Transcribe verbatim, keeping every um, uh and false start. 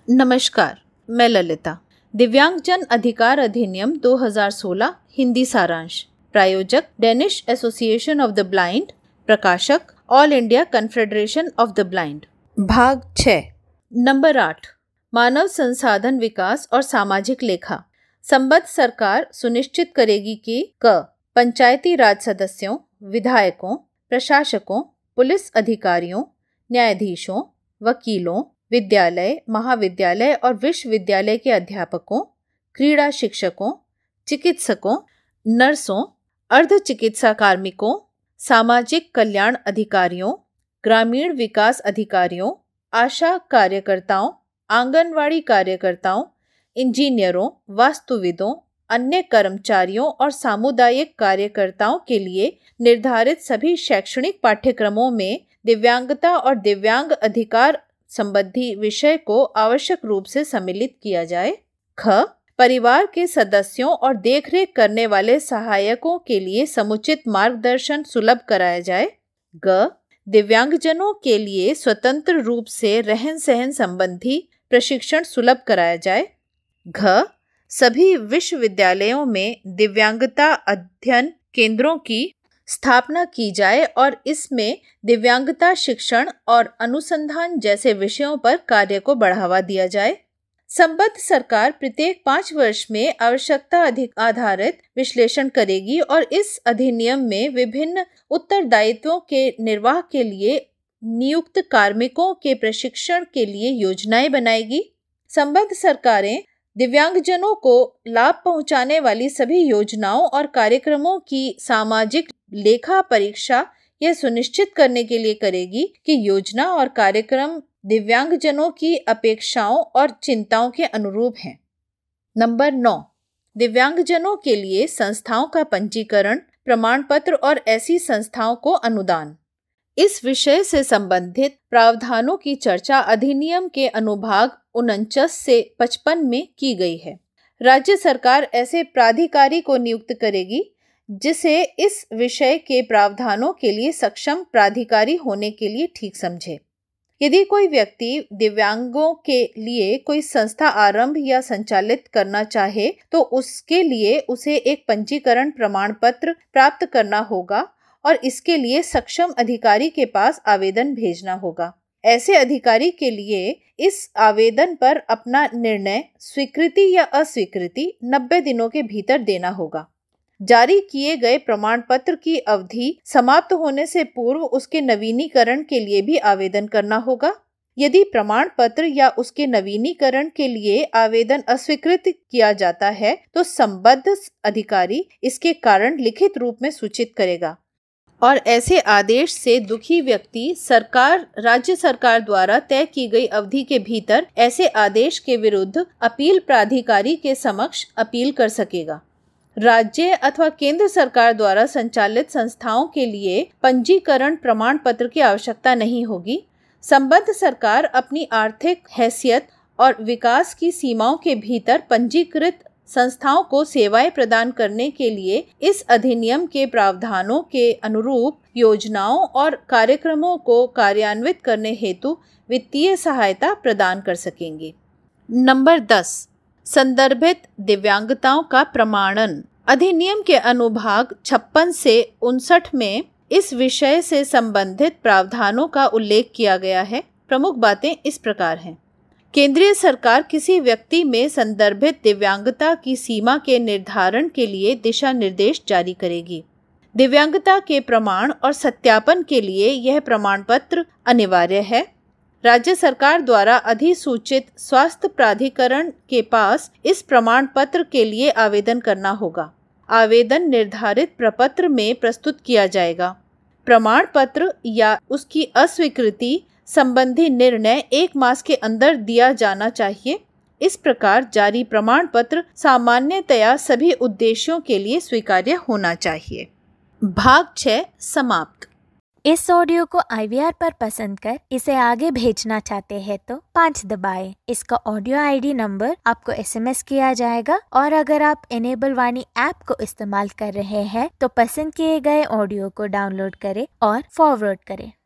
नमस्कार, मैं ललिता। दिव्यांगजन अधिकार अधिनियम दो हज़ार सोलह हिंदी सारांश। प्रायोजक Danish association of the blind. प्रकाशक all India confederation of the blind. भाग छः। नंबर आठ, मानव संसाधन विकास और सामाजिक लेखा। संबद्ध सरकार सुनिश्चित करेगी कि क पंचायती राज सदस्यों, विधायकों, प्रशासकों, पुलिस अधिकारियों, न्यायाधीशों, वकीलों, विद्यालय, महाविद्यालय और विश्वविद्यालय के अध्यापकों, क्रीड़ा शिक्षकों, चिकित्सकों, नर्सों, अर्ध चिकित्सा कार्मिकों, सामाजिक कल्याण अधिकारियों, ग्रामीण विकास अधिकारियों, आशा कार्यकर्ताओं, आंगनवाड़ी कार्यकर्ताओं, इंजीनियरों, वास्तुविदों, अन्य कर्मचारियों और सामुदायिक कार्यकर्ताओं के लिए निर्धारित सभी शैक्षणिक पाठ्यक्रमों में दिव्यांगता और दिव्यांग अधिकार संबंधी विषय को आवश्यक रूप से सम्मिलित किया जाए। ख परिवार के सदस्यों और देखरेख करने वाले सहायकों के लिए समुचित मार्गदर्शन सुलभ कराया जाए। ग दिव्यांगजनों के लिए स्वतंत्र रूप से रहन सहन संबंधी प्रशिक्षण सुलभ कराया जाए। घ सभी विश्वविद्यालयों में दिव्यांगता अध्ययन केंद्रों की स्थापना की जाए और इसमें दिव्यांगता शिक्षण और अनुसंधान जैसे विषयों पर कार्य को बढ़ावा दिया जाए। संबद्ध सरकार प्रत्येक पाँच वर्ष में आवश्यकता अधिक आधारित विश्लेषण करेगी और इस अधिनियम में विभिन्न उत्तरदायित्वों के निर्वाह के लिए नियुक्त कार्मिकों के प्रशिक्षण के लिए योजनाएं बनाएगी। संबद्ध सरकारें दिव्यांगजनों को लाभ पहुंचाने वाली सभी योजनाओं और कार्यक्रमों की सामाजिक लेखा परीक्षा यह सुनिश्चित करने के लिए करेगी कि योजना और कार्यक्रम दिव्यांगजनों की अपेक्षाओं और चिंताओं के अनुरूप हैं। नंबर नौ, दिव्यांगजनों के लिए संस्थाओं का पंजीकरण, प्रमाण पत्र और ऐसी संस्थाओं को अनुदान। इस विषय से संबंधित प्रावधानों की चर्चा अधिनियम के अनुभाग उनचास से पचपन में की गई है। राज्य सरकार ऐसे प्राधिकारी को नियुक्त करेगी जिसे इस विषय के प्रावधानों के लिए सक्षम प्राधिकारी होने के लिए ठीक समझे। यदि कोई व्यक्ति दिव्यांगों के लिए कोई संस्था आरंभ या संचालित करना चाहे तो उसके लिए उसे एक पंजीकरण प्रमाण पत्र प्राप्त करना होगा और इसके लिए सक्षम अधिकारी के पास आवेदन भेजना होगा। ऐसे अधिकारी के लिए इस आवेदन पर अपना निर्णय स्वीकृति या अस्वीकृति नब्बे दिनों के भीतर देना होगा। जारी किए गए प्रमाण पत्र की अवधि समाप्त होने से पूर्व उसके नवीनीकरण के लिए भी आवेदन करना होगा। यदि प्रमाण पत्र या उसके नवीनीकरण के लिए आवेदन अस्वीकृत किया जाता है तो संबद्ध अधिकारी इसके कारण लिखित रूप में सूचित करेगा और ऐसे आदेश से दुखी व्यक्ति सरकार राज्य सरकार द्वारा तय की गई अवधि के भीतर ऐसे आदेश के विरुद्ध अपील प्राधिकारी के समक्ष अपील कर सकेगा। राज्य अथवा केंद्र सरकार द्वारा संचालित संस्थाओं के लिए पंजीकरण प्रमाण पत्र की आवश्यकता नहीं होगी। संबद्ध सरकार अपनी आर्थिक हैसियत और विकास की सीमाओं के भीतर पंजीकृत संस्थाओं को सेवाएं प्रदान करने के लिए इस अधिनियम के प्रावधानों के अनुरूप योजनाओं और कार्यक्रमों को कार्यान्वित करने हेतु वित्तीय सहायता प्रदान कर सकेंगे। नंबर दस, संदर्भित दिव्यांगताओं का प्रमाणन। अधिनियम के अनुभाग छप्पन से उनसठ में इस विषय से संबंधित प्रावधानों का उल्लेख किया गया है। प्रमुख बातें इस प्रकार हैं। केंद्रीय सरकार किसी व्यक्ति में संदर्भित दिव्यांगता की सीमा के निर्धारण के लिए दिशा निर्देश जारी करेगी। दिव्यांगता के प्रमाण और सत्यापन के लिए यह प्रमाण पत्र अनिवार्य है। राज्य सरकार द्वारा अधिसूचित स्वास्थ्य प्राधिकरण के पास इस प्रमाण पत्र के लिए आवेदन करना होगा। आवेदन निर्धारित प्रपत्र में प्रस्तुत किया जाएगा। प्रमाण पत्र या उसकी अस्वीकृति संबंधी निर्णय एक मास के अंदर दिया जाना चाहिए। इस प्रकार जारी प्रमाण पत्र सामान्यतया सभी उद्देश्यों के लिए स्वीकार्य होना चाहिए। भाग छः समाप्त। इस ऑडियो को आई वी आर पर पसंद कर इसे आगे भेजना चाहते हैं तो पाँच दबाएं। इसका ऑडियो आई डी नंबर आपको एस एम एस किया जाएगा और अगर आप इनेबल वाणी ऐप को इस्तेमाल कर रहे हैं तो पसंद किए गए ऑडियो को डाउनलोड करें और फॉरवर्ड करें।